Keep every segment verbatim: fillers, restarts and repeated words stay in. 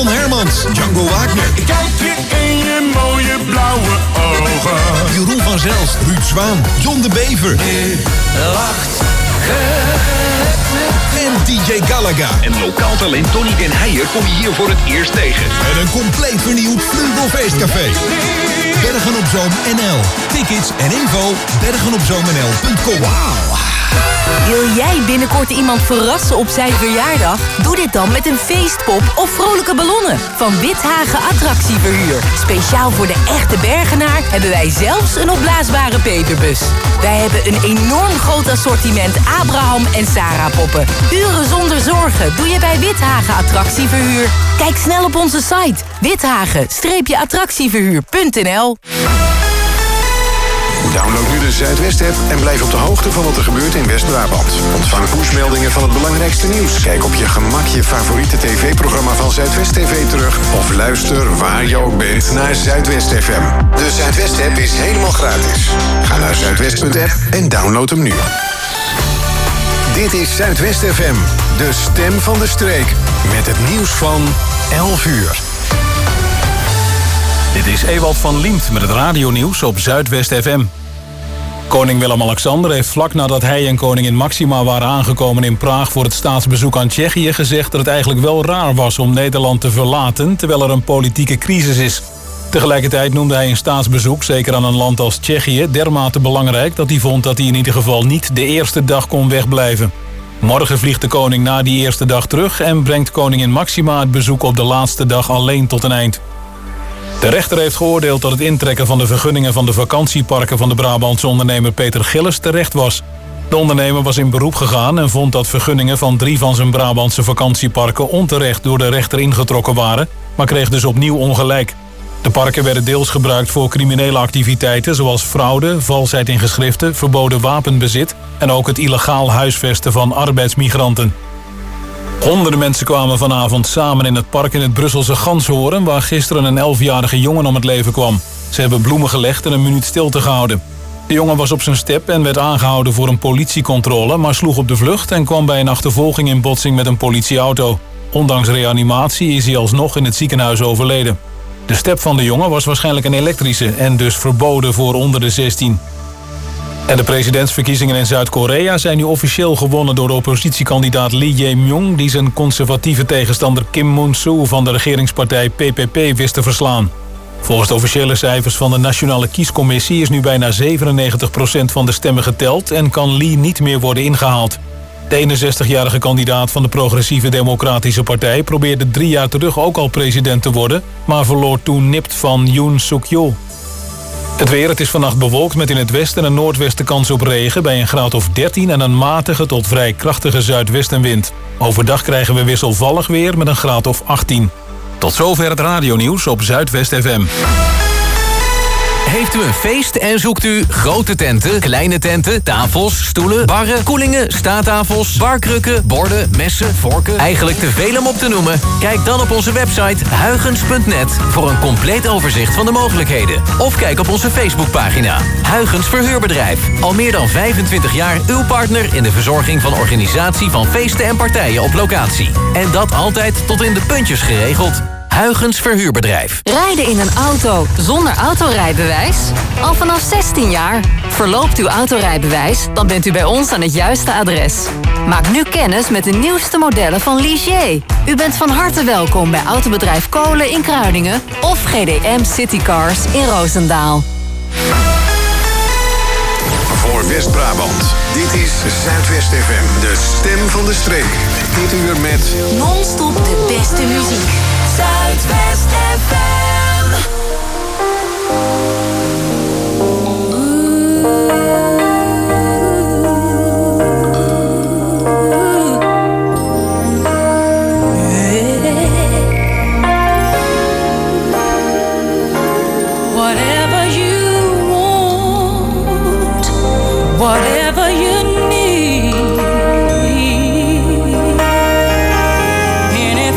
Raymond Hermans, Django Wagner. Kijk je in je mooie blauwe ogen. Jeroen van Zelst, Ruud Zwaan, John de Bever. Nu lacht en D J Galaga. En lokaal talent Tony den Heijer kom je hier voor het eerst tegen. En een compleet vernieuwd Vleugelfeestcafé. Bergen op Zoom N L. Tickets en info bergen op zoom n l punt com. Wauw. Wil jij binnenkort iemand verrassen op zijn verjaardag? Doe dit dan met een feestpop of vrolijke ballonnen van Withagen Attractieverhuur. Speciaal voor de echte Bergenaar hebben wij zelfs een opblaasbare peperbus. Wij hebben een enorm groot assortiment Abraham en Sarah poppen. Uren zonder zorgen doe je bij Withagen Attractieverhuur. Kijk snel op onze site withagen attractieverhuur punt n l. Download nu de Zuidwest-app en blijf op de hoogte van wat er gebeurt in West-Brabant. Ontvang pushmeldingen van het belangrijkste nieuws. Kijk op je gemak je favoriete tv-programma van Zuidwest T V terug. Of luister waar je ook bent naar Zuidwest F M. De Zuidwest-app is helemaal gratis. Ga naar zuidwest punt app en download hem nu. Dit is Zuidwest F M, de stem van de streek. Met het nieuws van elf uur. Dit is Ewald van Liemt met het radionieuws op Zuidwest F M. Koning Willem-Alexander heeft vlak nadat hij en koningin Máxima waren aangekomen in Praag voor het staatsbezoek aan Tsjechië gezegd dat het eigenlijk wel raar was om Nederland te verlaten terwijl er een politieke crisis is. Tegelijkertijd noemde hij een staatsbezoek, zeker aan een land als Tsjechië, dermate belangrijk dat hij vond dat hij in ieder geval niet de eerste dag kon wegblijven. Morgen vliegt de koning na die eerste dag terug en brengt koningin Máxima het bezoek op de laatste dag alleen tot een eind. De rechter heeft geoordeeld dat het intrekken van de vergunningen van de vakantieparken van de Brabantse ondernemer Peter Gillis terecht was. De ondernemer was in beroep gegaan en vond dat vergunningen van drie van zijn Brabantse vakantieparken onterecht door de rechter ingetrokken waren, maar kreeg dus opnieuw ongelijk. De parken werden deels gebruikt voor criminele activiteiten zoals fraude, valsheid in geschriften, verboden wapenbezit en ook het illegaal huisvesten van arbeidsmigranten. Honderden mensen kwamen vanavond samen in het park in het Brusselse Ganshoorn, waar gisteren een elfjarige jongen om het leven kwam. Ze hebben bloemen gelegd en een minuut stilte gehouden. De jongen was op zijn step en werd aangehouden voor een politiecontrole, maar sloeg op de vlucht en kwam bij een achtervolging in botsing met een politieauto. Ondanks reanimatie is hij alsnog in het ziekenhuis overleden. De step van de jongen was waarschijnlijk een elektrische en dus verboden voor onder de zestien. En de presidentsverkiezingen in Zuid-Korea zijn nu officieel gewonnen door de oppositiekandidaat Lee Jae-myung, die zijn conservatieve tegenstander Kim Moon-soo van de regeringspartij P P P wist te verslaan. Volgens de officiële cijfers van de Nationale Kiescommissie is nu bijna zevenennegentig procent van de stemmen geteld en kan Lee niet meer worden ingehaald. De eenenzestigjarige kandidaat van de Progressieve Democratische Partij probeerde drie jaar terug ook al president te worden, maar verloor toen nipt van Yoon Suk-yeol. Het weer, het is vannacht bewolkt met in het westen en noordwesten kans op regen bij een graad of dertien en een matige tot vrij krachtige zuidwestenwind. Overdag krijgen we wisselvallig weer met een graad of achttien. Tot zover het radionieuws op Zuidwest F M. Heeft u een feest en zoekt u grote tenten, kleine tenten, tafels, stoelen, barren, koelingen, staattafels, barkrukken, borden, messen, vorken? Eigenlijk te veel om op te noemen? Kijk dan op onze website huygens punt net voor een compleet overzicht van de mogelijkheden. Of kijk op onze Facebookpagina. Huygens Verhuurbedrijf. Al meer dan vijfentwintig jaar uw partner in de verzorging van organisatie van feesten en partijen op locatie. En dat altijd tot in de puntjes geregeld. Huygens Verhuurbedrijf. Rijden in een auto zonder autorijbewijs? Al vanaf zestien jaar. Verloopt uw autorijbewijs? Dan bent u bij ons aan het juiste adres. Maak nu kennis met de nieuwste modellen van Ligier. U bent van harte welkom bij Autobedrijf Kolen in Kruiningen of G D M Citycars in Roosendaal. Voor West-Brabant. Dit is Zuidwest F M, de stem van de streek. Dit uur met non-stop de beste muziek. Zuidwest F M. Whatever you want, whatever you need, anything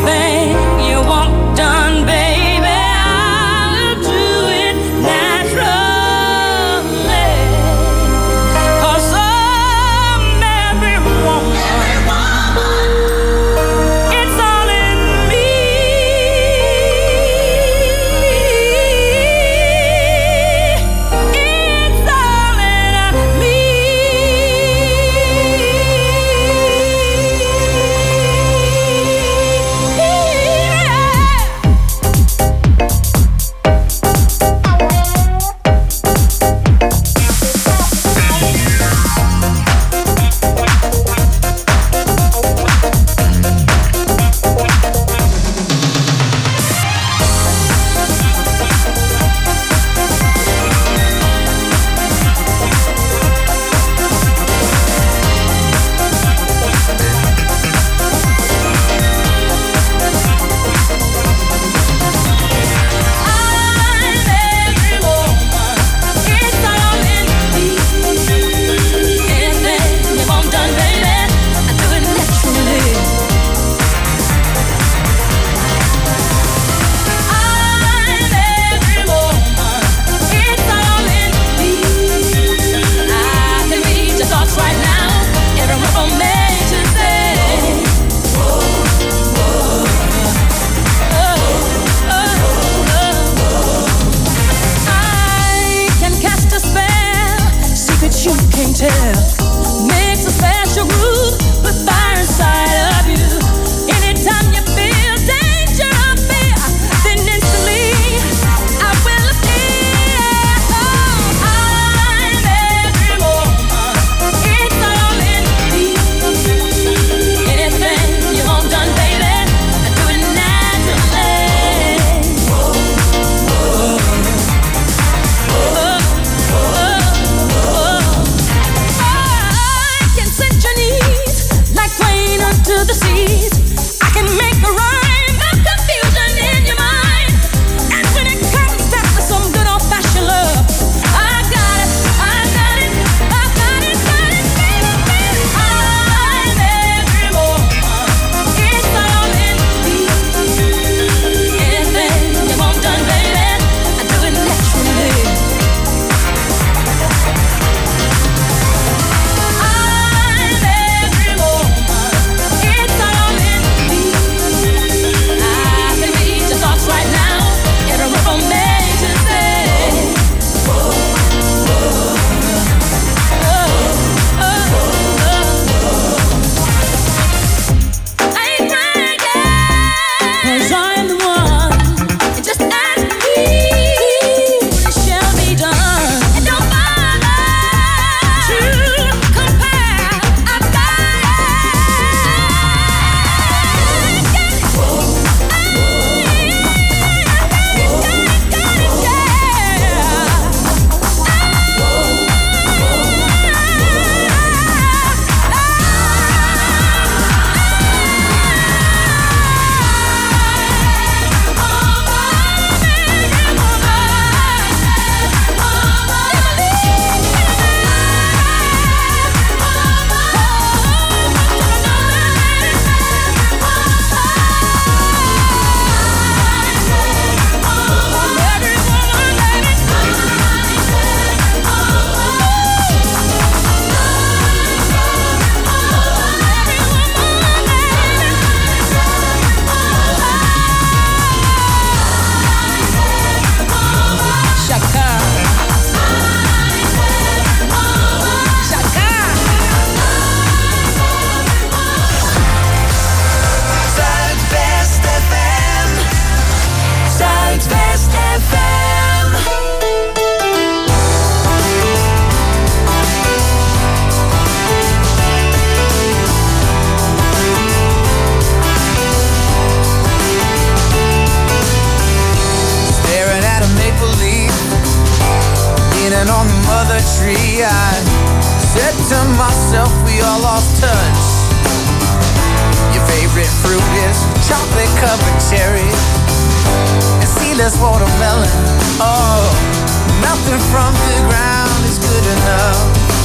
tree. I said to myself, we all lost touch. Your favorite fruit is chocolate covered cherries and seedless watermelon. Oh, nothing from the ground is good enough.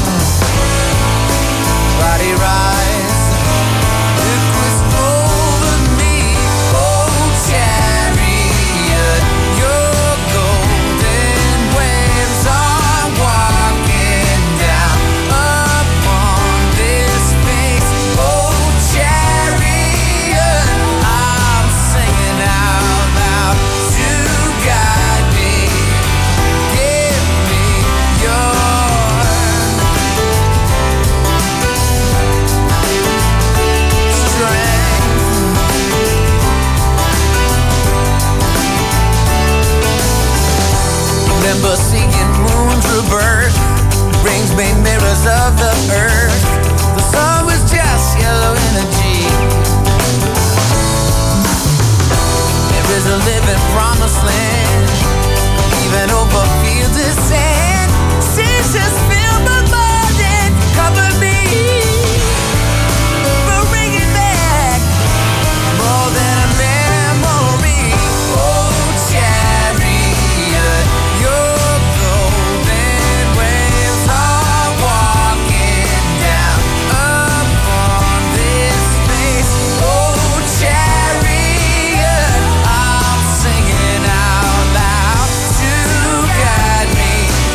Body rise, look what's over me. Oh, chariot, your golden waves are walking down upon this space. Oh, chariot, I'm singing out loud to guide me. Give me your remember seeing moons rebirth, rings made mirrors of the earth. The sun was just yellow energy. There is a living promised land, even over fields of sand. Seas just fill my mind and cover me. But bring it back, more than a memory. Oh, chariot, your golden waves are walking down upon this space. Oh, chariot, I'm singing out loud to guide me.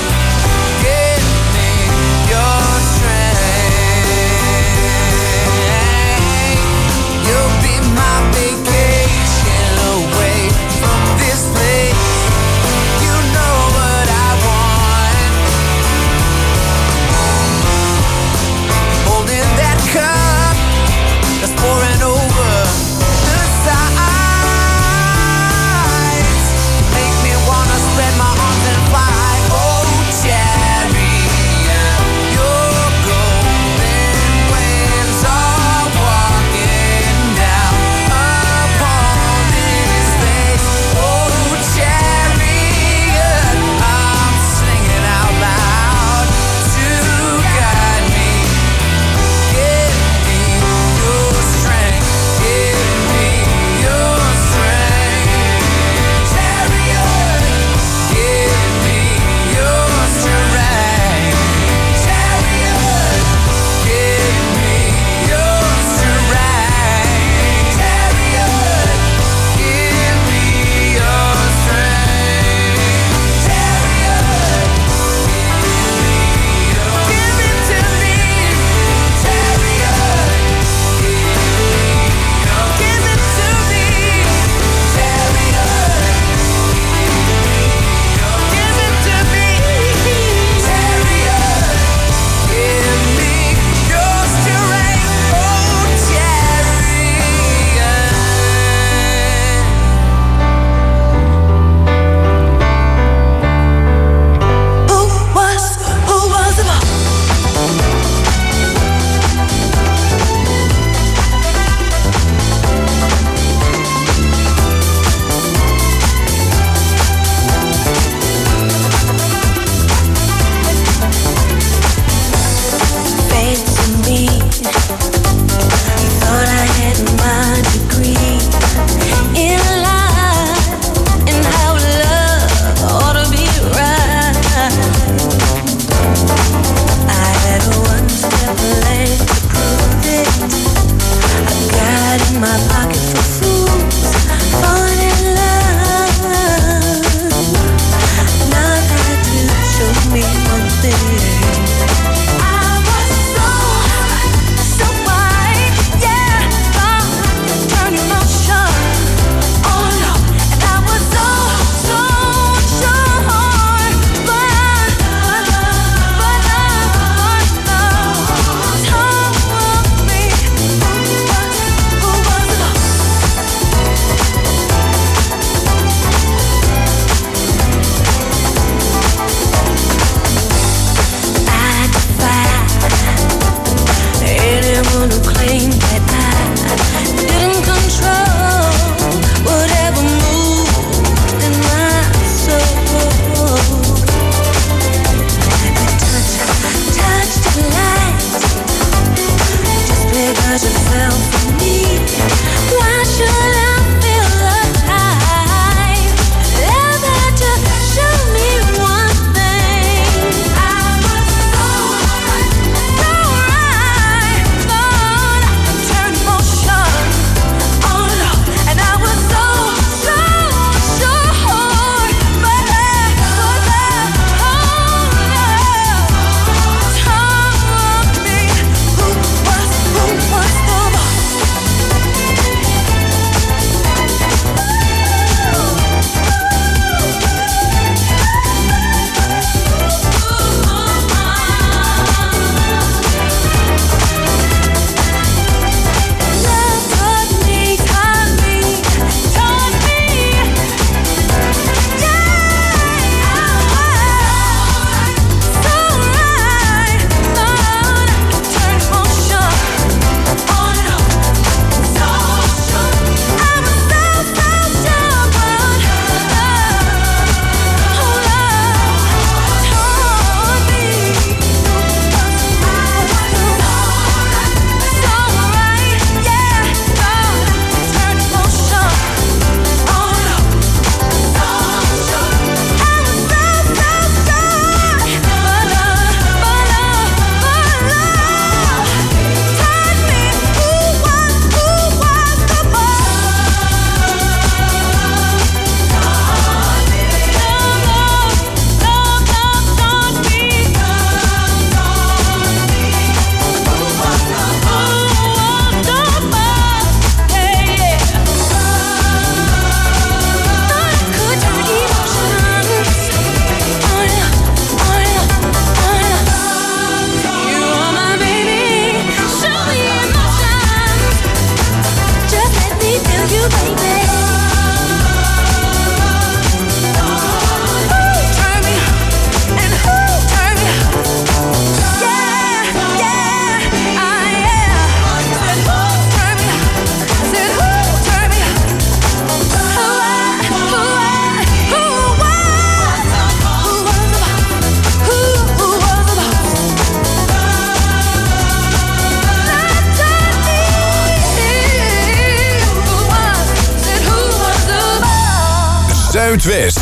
Zuidwest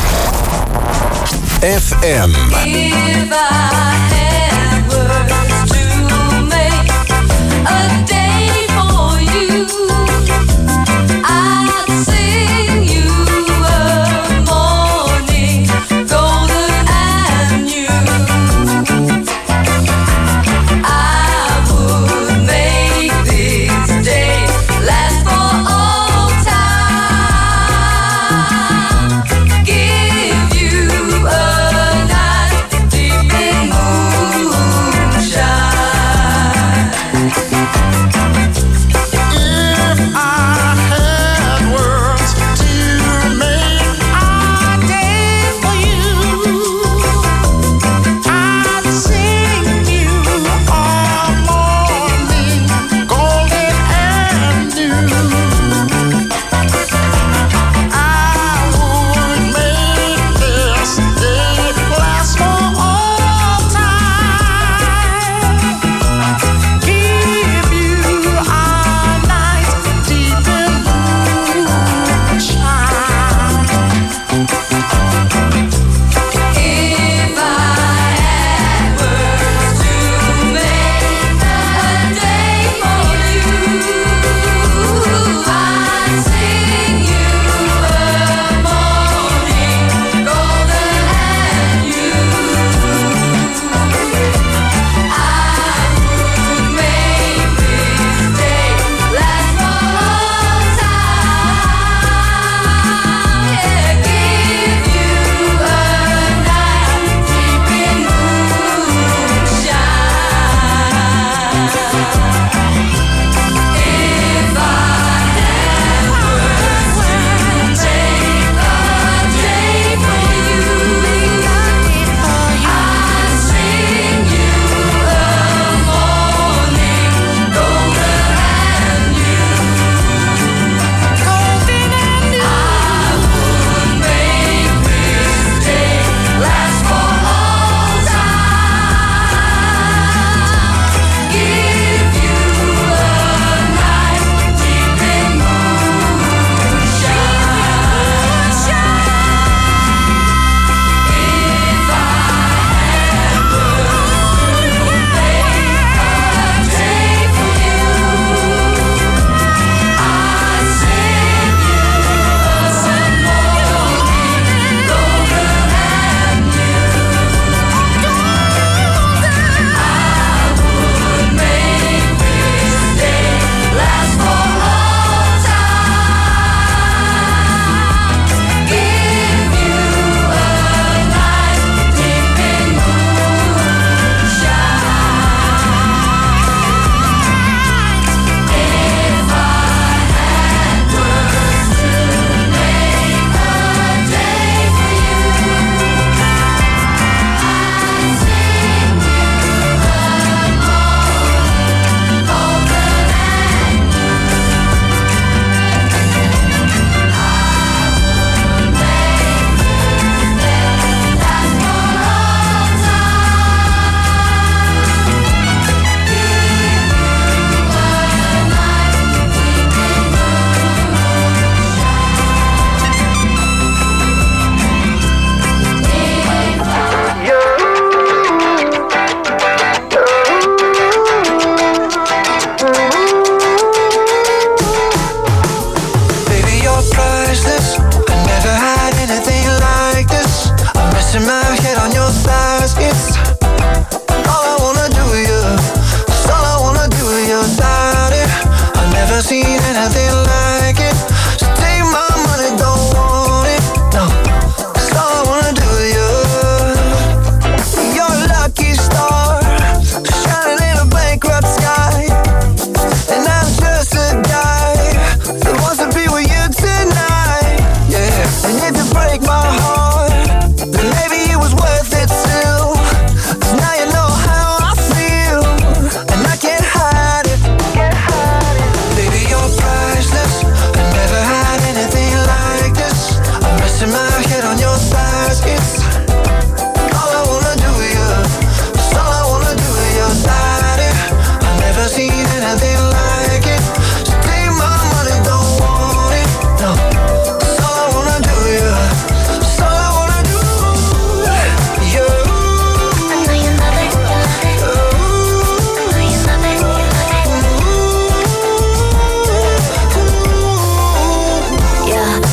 F M. If I had words to make a day for you, I'd sing you a morning golden and new. I would make this day last for all time. Give you a night deep in moonshine.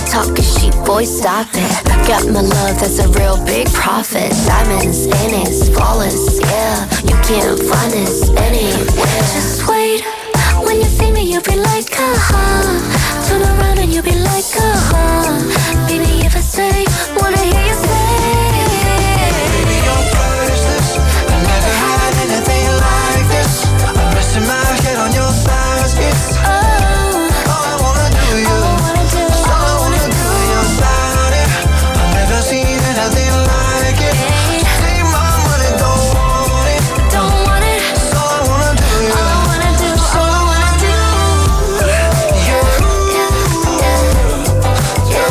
talking cheap, boy, stop it. Got my love, that's a real big profit. Diamonds in it, flawless, yeah. You can't find this anywhere. Just wait, when you see me, you'll be like, uh-huh. Turn around and you'll be like, uh-huh. Baby, if I say, wanna hear you say, baby, you're priceless. I never had anything like this. I'm resting my head on your thighs, it's oh. All I wanna do, you. All I wanna do, all I wanna do, your body. I've never seen anything like it. Take my money, don't want it. Don't want it. It's all I wanna do, you. All I wanna do, all I wanna do. Yeah, yeah, yeah, yeah.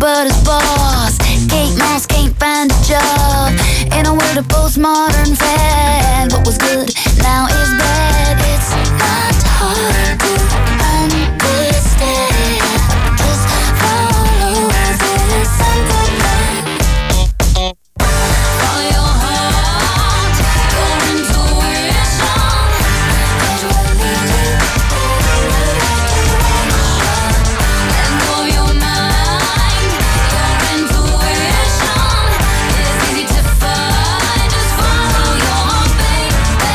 but his boss. Kate Moss can't find a job. In a world of postmodern fad, what was good now is bad. It's not hard to understand. Just follow this simple plan. Follow your heart, your intuition. It will lead you and blow your mind. Your intuition is easy to find. Just follow your baby.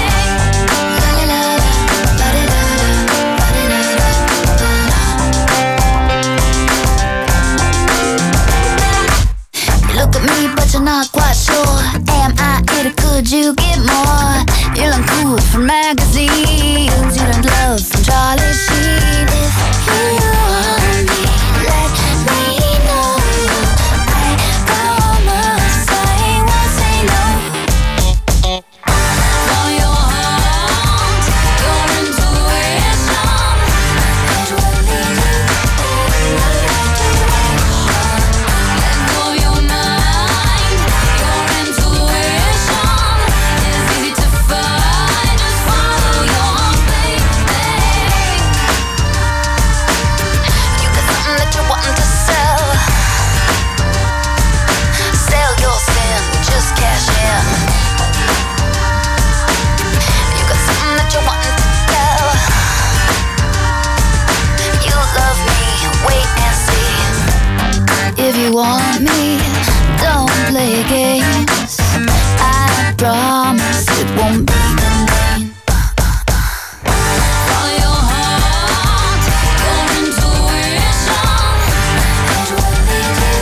You look at me, but you're not quite sure. Am I it or could you get more? You learn cool from magazines. You learned love from Charlie Sheen. If you want me, let me know. I promise I won't say no. Follow your heart, your intuition. It will lead you and blow your mind. Your intuition is easy to find. Just follow your baby. You got something that you're wanting to sell. Sell your sin, just cash in. You got something that you're wanting to tell. You love me, wait and see. If you want me, don't play games. I promise it won't be in vain. Follow your heart, your intuition. It will lead you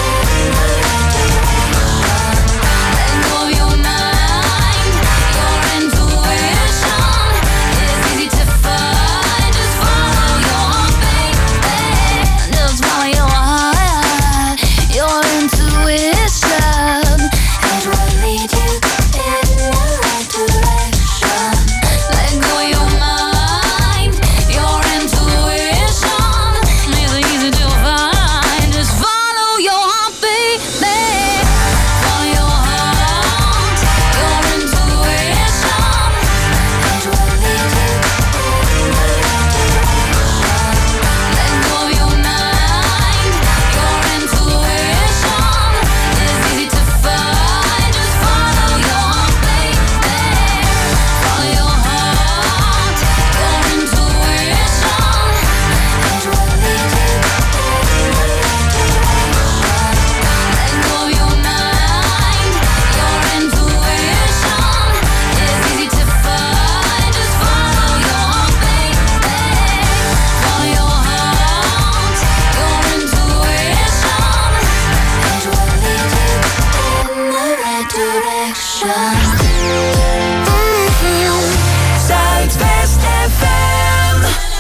and blow your mind. Your intuition is easy to find. Just follow your baby. Just follow your heart, your intuition. It will lead you in the right direction. Let go of your mind, your intuition is easy to find. Just follow your baby. Follow your heart, your intuition. It will lead you in the right direction. Let go of your mind, your intuition is easy to find. Just follow your baby. Follow your heart, your intuition. It will lead you in the right direction. Let go of your mind, your intuition is easy to find. Just follow your baby. Follow your heart, your intuition. It will lead you in the right direction. Zuidwest F M.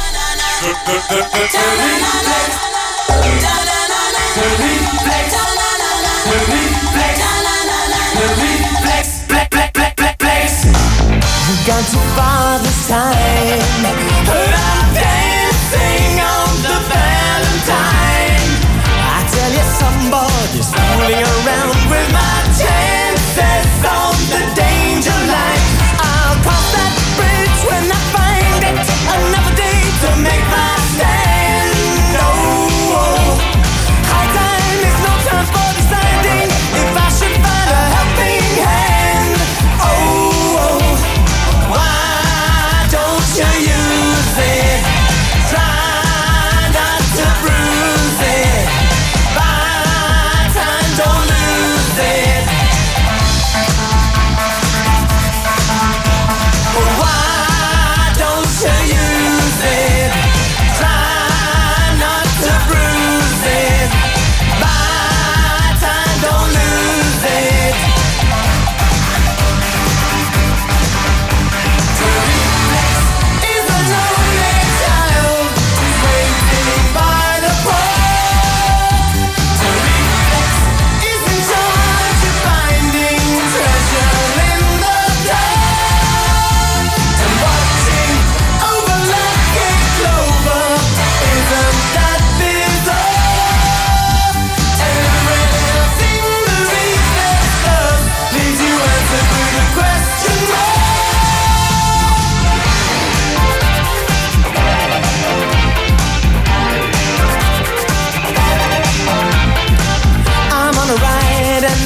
You've gone too far this time. I'm dancing on the Valentine. I tell you, somebody's fooling around with my chances on the danger line. I'll cross that bridge when I find it. Another day to make my stand. Oh, oh. High time is no time for deciding if I should find a helping hand. Oh, oh. Why don't you use it?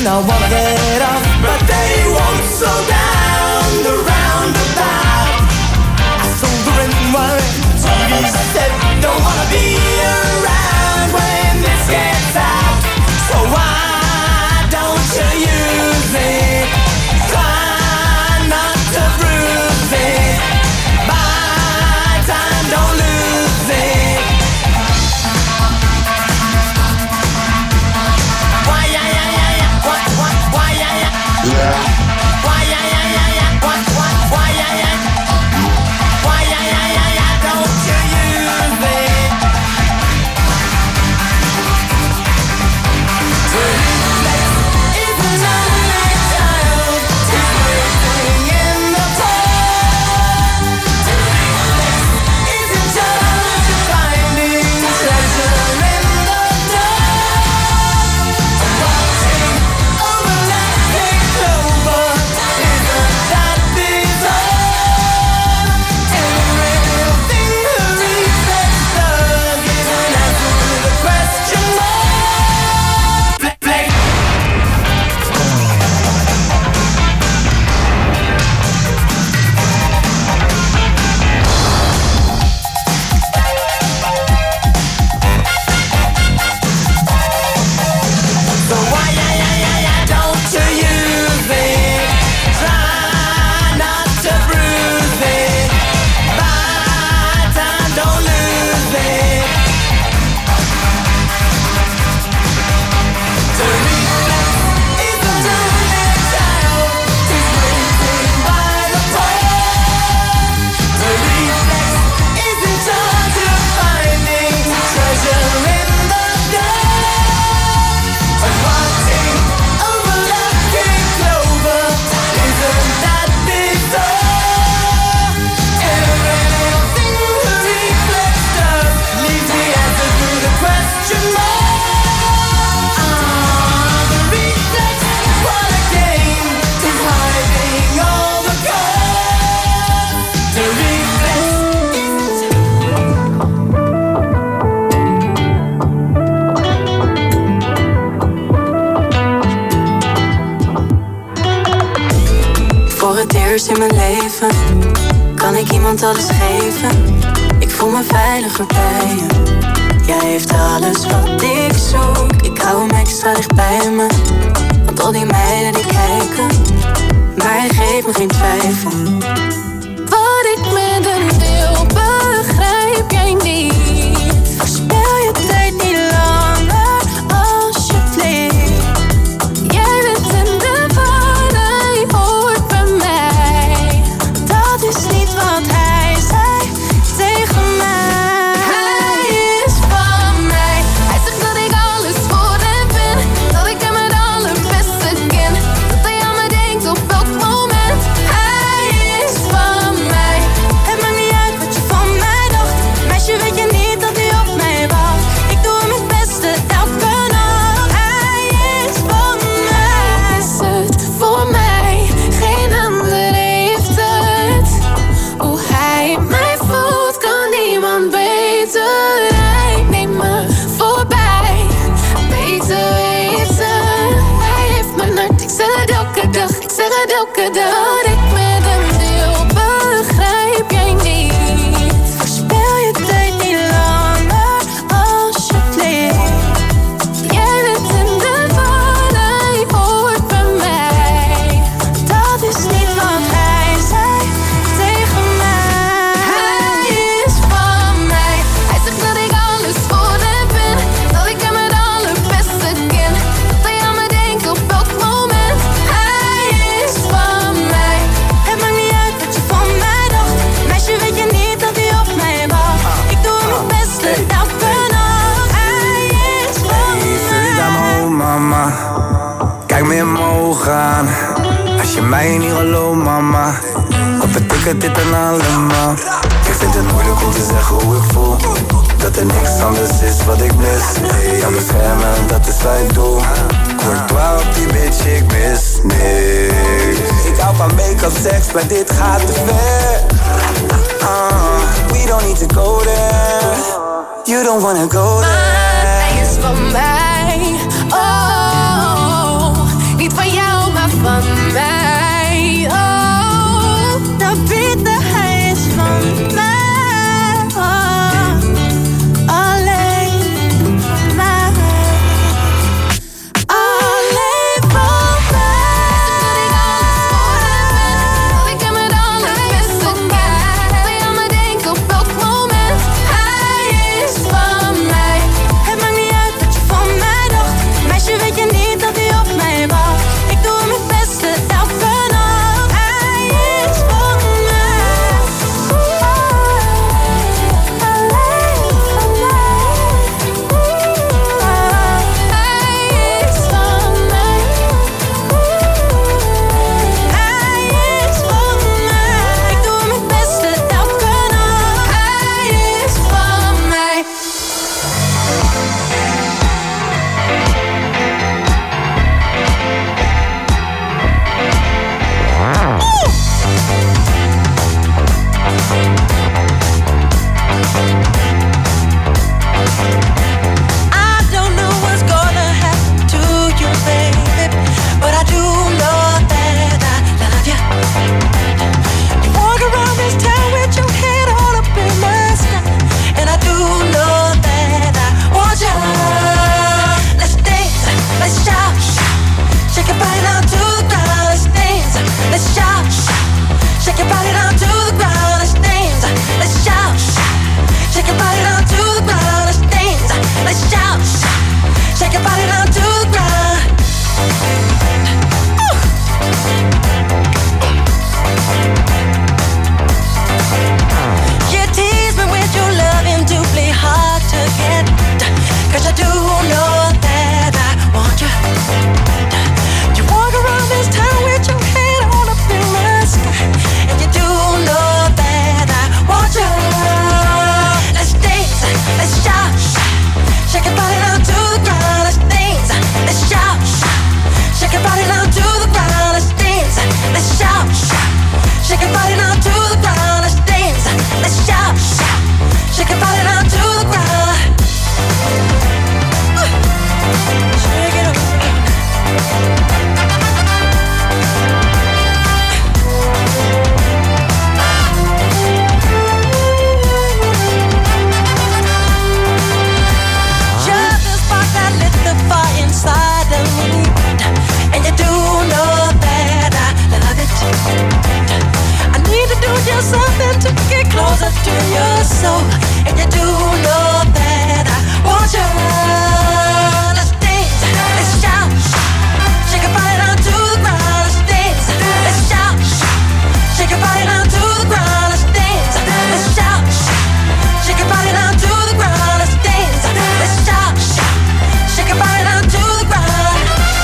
I wanna get off, but they won't slow down the roundabout. I sold the red and wine, T V said don't wanna be around when this gets out. So why don't you use it? Try not to bruise it. Buy time, don't lose it. Why yeah yeah yeah yeah? What what? Why yeah yeah? Yeah. Why yeah yeah yeah yeah? What what? Why yeah yeah? Why yeah yeah yeah yeah? Don't you use it? It's an only child who's waiting in the cold. Isn't just finding treasure in the dark. Watching overlapping clover, isn't that bizarre? Every little thing her reflex does is an answer to the question mark. Play, play. So why yeah yeah yeah yeah? Don't you use it? Try not to bruise it. Buy time, don't lose it. To reflex is an only child who's waiting by the pole. To reflex is in charge of finding treasure in the dark. And watching overlapping clover, isn't that bizarre? Every little thing her reflex does leaves the answer to the question mark. Ah, the reflex, what a game, is hiding all the cards. The reflex Voor het eerst in mijn leven kan ik iemand alles geven. Ik voel me veiliger bij je. Jij heeft alles wat ik zoek. Ik hou hem extra dicht bij me. Want al die meiden die kijken, maar hij geeft me geen twijfel. Wat ik met hem wil, begrijp jij niet. Verspel je tijd niet langer, alsjeblieft. Jij bent in de war, hij hoort bij mij. Dat is niet wat hij zei tegen mij. Hij is van mij. Hij zegt dat ik alles voor hem ben. Dat ik hem het allerbeste ken. Dat hij aan me denkt op elk moment. Hij is van mij. Het maakt niet uit wat je van mij dacht. Meisje, weet je niet dat hij op mij wacht. Ik doe hem het beste elke nacht. Hij is van mij. Is het voor mij? Geen ander heeft het. Hoe hij mij voelt kan niemand beter. Hij neemt me voorbij. Beter weten. Hij heeft mijn hart. Ik zeg het elke dag. Ik zeg het elke dag. Wat ik met hem deel, begrijp jij niet. Verspel je tijd niet langer, alsjeblieft. Jij bent in de war, hij hoort bij mij. Dat is niet wat hij zei tegen mij. Hij is van mij. Hij zegt dat ik alles voor hem ben. Dat ik hem het allerbeste ken. Dat hij aan me denkt op elk moment. Hij is van mij. Het maakt niet uit wat je van mij dacht. Meisje, weet je niet dat hij op mij wacht. Ik doe hem het beste elke nacht. Hij is van Hey, Frida, mij. mama. Kijk me in mijn ogen aan. Als je mij niet gelooft, mama. Wat betekent dit dan allemaal? Ik vind het moeilijk om te zeggen hoe ik voel. Dat er niks anders is wat ik mis. Hey, aan beschermen, dat is wat ik doe. Courtois op die bitch, ik mis niks. Ik hou van make-up, seks, maar dit gaat te ver. Uh, we don't need to go there. You don't wanna go there. Hij is van mij. Oh, van mij. Oh, David, hij is van mij. Oh, alleen mij. Alleen van mij. Ik heb met alles best elkaar. Wil je aan me denken op elk moment? Hij is van mij. Het maakt niet uit wat je van mij dacht. Meisje, weet je niet dat hij op mij wacht. Ik doe mijn beste elke nacht. Hij is van mij. Alleen van mij. Hij is van mij. Hij is van mij. Ik doe mijn beste elke nacht. Hij is van mij. I don't know what's gonna happen to you, baby, but I do know that I love you. You walk around this town with your head all up in the sky, and I do know that I want you. Let's dance, let's shout, shake your body down to the ground. Let's dance, let's shout, shake your body down to the ground. Let's dance, let's shout, shake your body down to the ground. Let's dance, let's shout, shake your body down to the ground. Ooh. You tease me with your loving, doubly hard to get, 'cause I do know that I want you. You walk around this town with your head all up in the sky, and you do know that I want you. Let's dance, let's shout, shake your body down to the ground. Let's dance, let's shout, shake your body down to the ground. Let's dance, let's shout, shake your body down to the ground. Let's dance, let's shout, shake your body down to the ground. Shake it up. You're the spark that lit the fire inside of me, and you do know that I love it. I need to do just something to get closer to your soul, and you do know that I want you. Let's dance, let's shout, shake your body down to the ground. Let's dance, let's shout, shake your body down to the ground. Let's dance, let's shout, shake your body down to the ground. Let's dance, let's shout, shake your body down to the ground.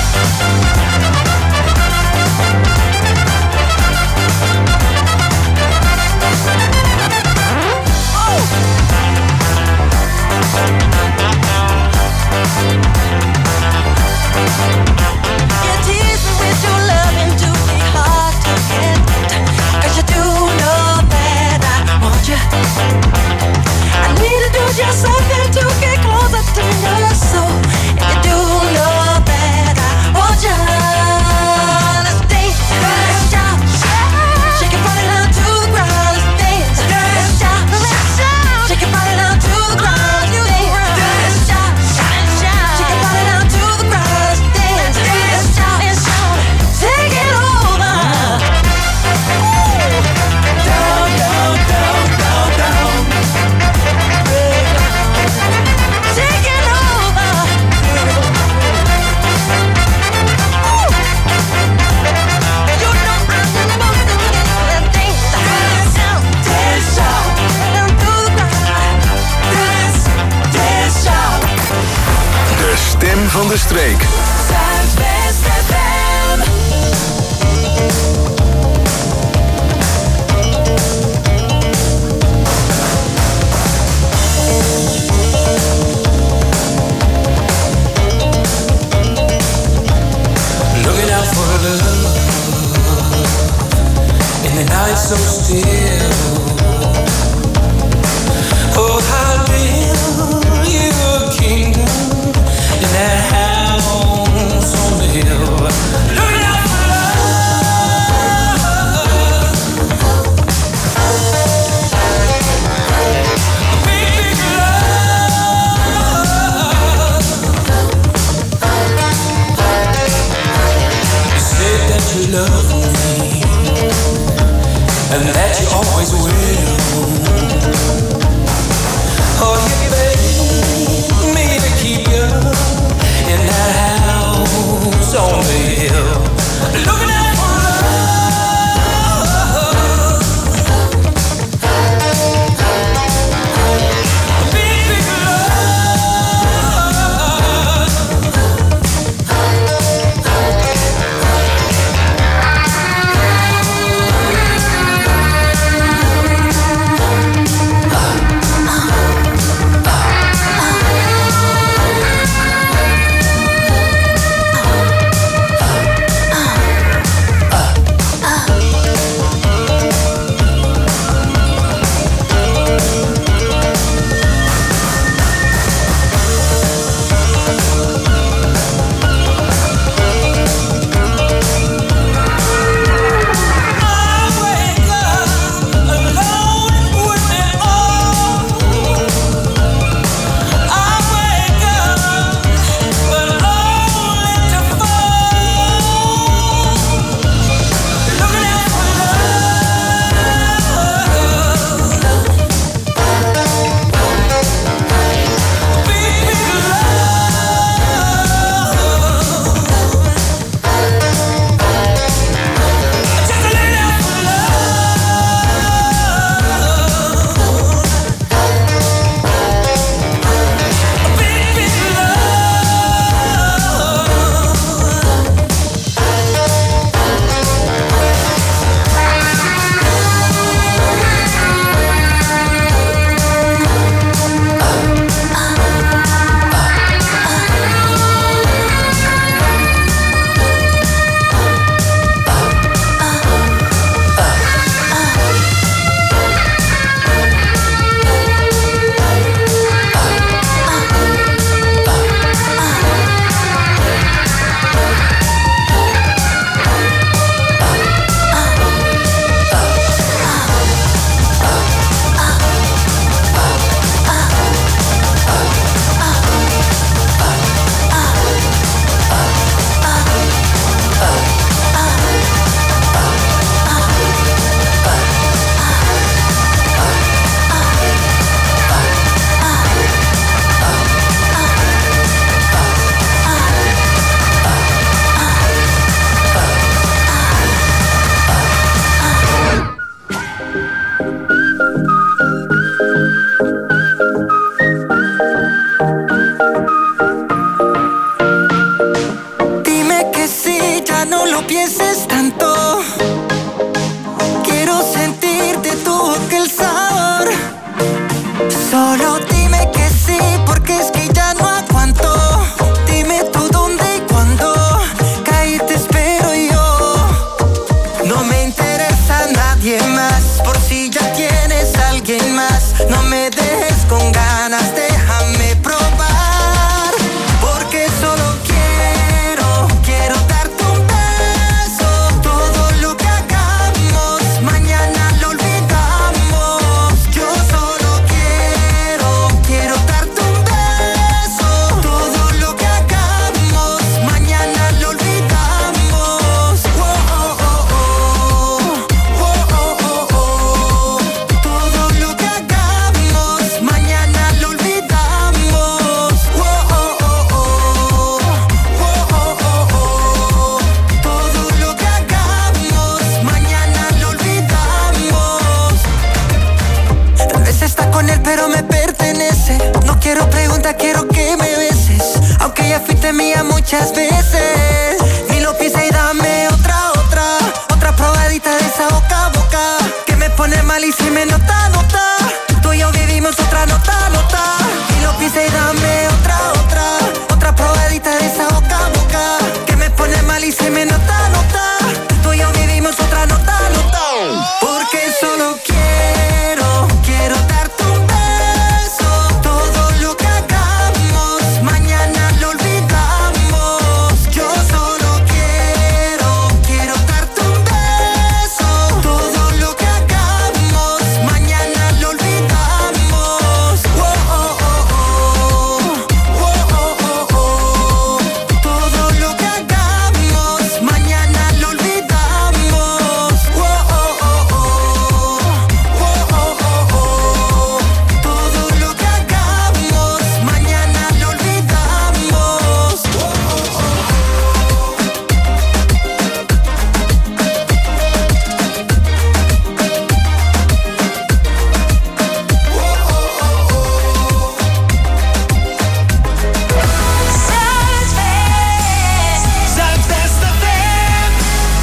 You tease me with your loving, too hard to get, 'cause you do know that I want you. I need to do just something to get closer to your soul, and you do know that I want you. Let's dance, let's shout, shake your body down to the ground. Let's dance, let's shout, shake your body down to the ground. Let's dance, let's shout, shake your body down to the ground. Let's dance, let's shout, take it over. Down, down, down, down, down. Take it over. You know I'm supposed to get that thing. Dance, dance, shout, down to the ground. Dance, dance, shout. De stem van de streek. Zuidwest F M. Looking out for love in the night so still. Oh, how build you a kingdom in that house on the Dime que sí, ya no lo pienses tanto. Quiero sentirte tu aquel sabor. Solo dime que sí, porque es que ya no aguanto. Dime tú dónde y cuándo. Caí, te espero yo. No me interesa nadie más. Por si ya tienes a alguien más. No me dejes con ganas, déjame probar. Porque solo quiero, quiero darte un beso. Todo lo que hagamos, mañana lo olvidamos. Yo solo quiero, quiero darte un beso. Todo lo que hagamos, mañana lo olvidamos. Oh, oh, oh, oh. Oh, oh, oh, oh. Todo lo que hagamos, mañana lo olvidamos. Oh, oh, oh, oh. Oh, oh, oh, oh. Todo lo que hagamos, mañana lo olvidamos. Tal vez está con él, pero me pertenece. No quiero preguntar, quiero que me beses. Aunque ya fuiste mía muchas veces. Ni lo pienses y dame otra, otra. Otra probadita de esa boca a boca. Que me pone mal y si me nota, nota. Tú y yo vivimos otra nota, nota. Ni lo pienses y dame otra, otra. Otra probadita de esa boca a boca. Que me pone mal y si me nota, nota. Tú y yo vivimos otra nota, nota. Porque solo quiero, quiero darte un beso. Todo lo que hagamos, mañana lo olvidamos. Yo solo quiero, quiero darte un beso. Todo lo que hagamos, mañana lo olvidamos. Oh, oh, oh, oh. Oh, oh, oh, oh. Todo lo que hagamos, mañana lo olvidamos. Oh, oh, oh, oh. Oh, oh, oh, oh. Todo lo que hagamos, mañana lo olvidamos. Oh, oh, oh. Zuidwest F M.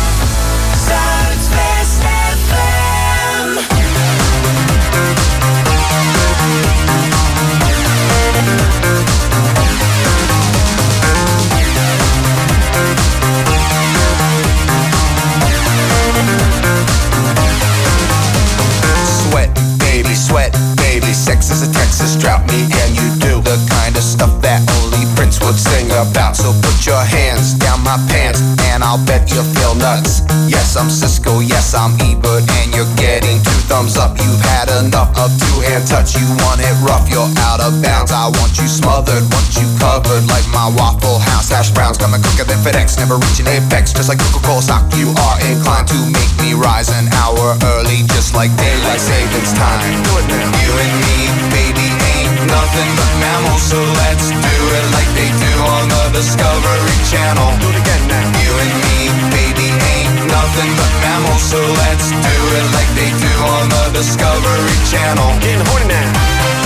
Zuidwest F M. Sweat, baby, sweat, baby. Sex is a Texas drought, me and you do the kind of stuff that only Prince would sing about. So put your hands down my pants, and I'll bet you feel nuts. Yes, I'm Cisco, yes, I'm Ebert, and you're getting two thumbs up. You've had enough of two-hand touch. You want it rough, you're out of bounds. I want you smothered, want you covered like my Waffle House hash browns. Coming quicker than FedEx, never reaching apex. Just like Coca-Cola stock, you are inclined to make me rise an hour early, just like daylight savings time. Do it now. You and me, baby, ain't nothing but mammals, so let's do it like they do on the Discovery Channel. Do it again now. You and me, baby, ain't nothing but mammals, so let's do it like they do on the Discovery Channel. Getting horny now.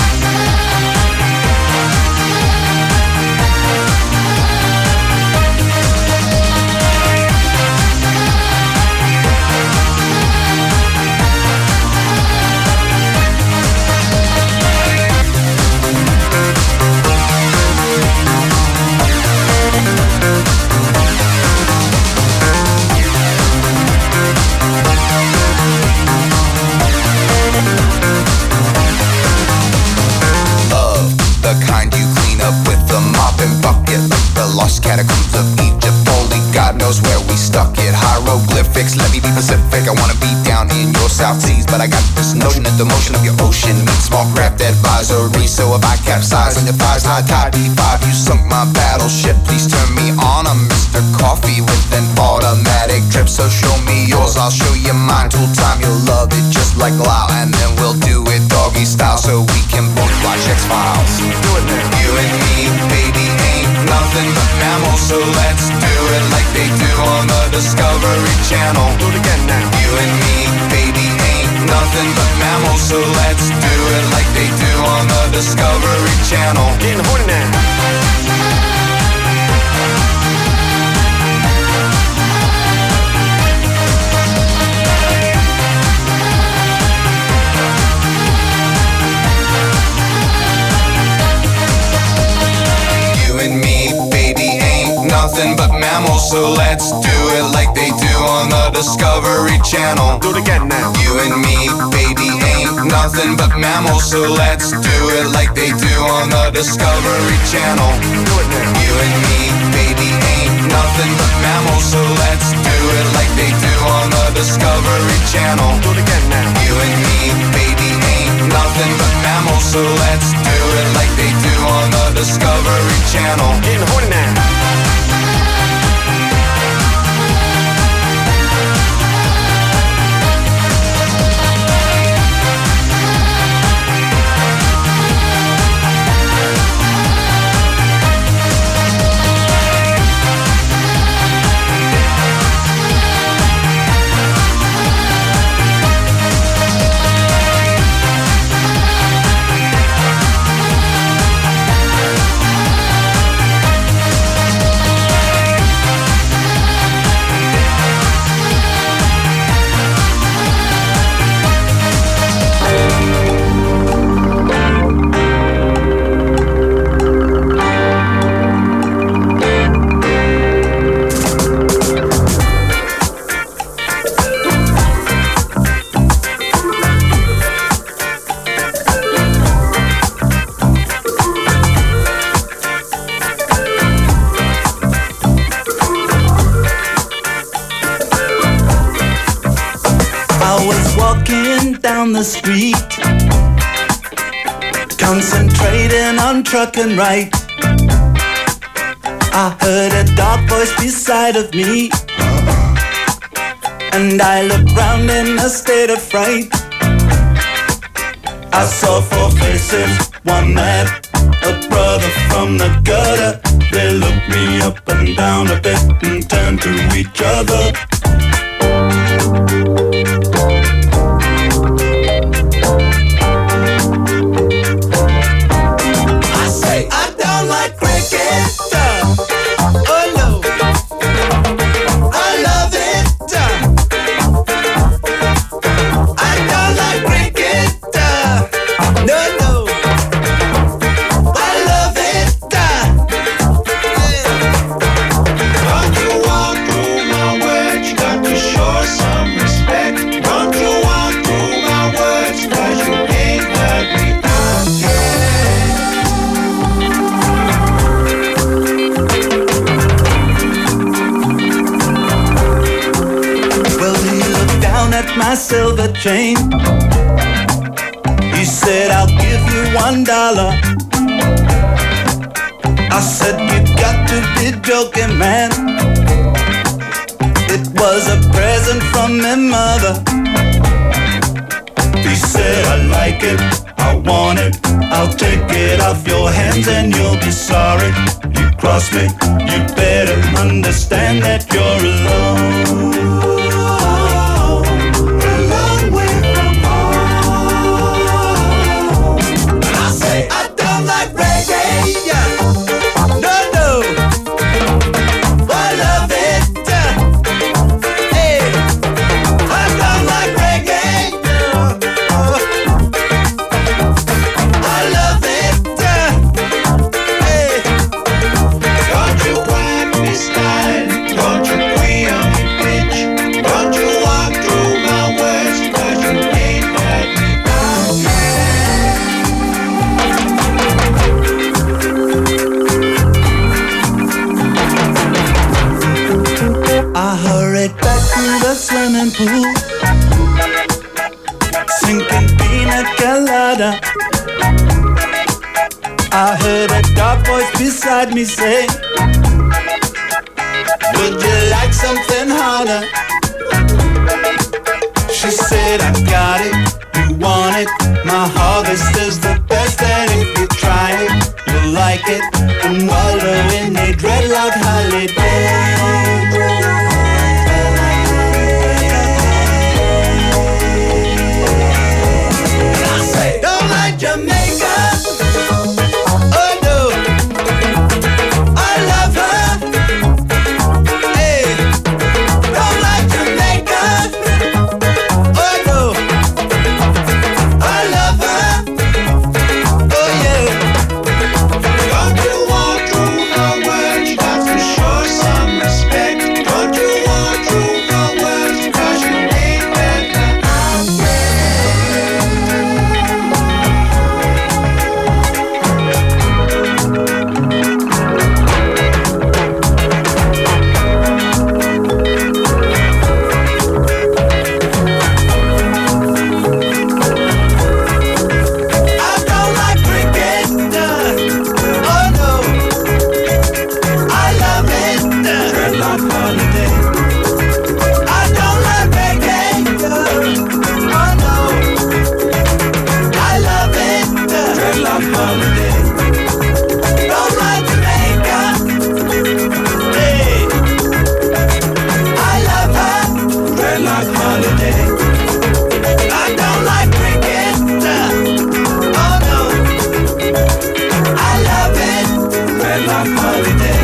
catacombs of Egypt. Only God knows where we stuck it. Hieroglyphics, let me be Pacific. I wanna be down in your South Seas, but I got this notion that the motion of your ocean meets small craft advisory. So if I capsize on your thighs, high tide D five, you sunk my battleship. Please turn me on. I'm Mister Coffee with an automatic drip. So show me yours, I'll show you mine. Tool time, you'll love it just like Lao, and then we'll do it doggy style so we can both watch X-Files. Do it now. You and me, baby, ain't nothing but mammals, so let's do it like they do on the Discovery Channel. Do it again now. You and me, baby, ain't nothing but mammals, so let's do it like they do on the Discovery Channel. Getting horny now. nothing but mammals, so let's do it like they do on the Discovery Channel. Do it again now. You and me, baby, ain't nothing but mammals, so let's do it like they do on the Discovery Channel. Do it now. You and me, baby, ain't nothing but mammals, so let's do it like they do on the Discovery Channel. Do it again now. You and me, baby, ain't nothing but mammals, so let's do it like they do on the Discovery Channel. Getting horny now. The street, concentrating on trucking right. I heard a dark voice beside of me, and I looked round in a state of fright. I saw four faces, one man, a brother from the gutter. They looked me up and down a bit and turned to each other. Silver chain. He said, I'll give you one dollar. I said, you got to be joking, man. It was a present from my mother. He said, I like it, I want it, I'll take it off your hands and you'll be sorry. You cross me, you better understand that you're alone. Swimming pool, sinking pina colada. I heard a dark voice beside me say, would you like something harder? She said, I got it, you want it. My harvest is the best, and if you try it, you'll like it. And wallow in a dreadlock holiday. Sure. holiday.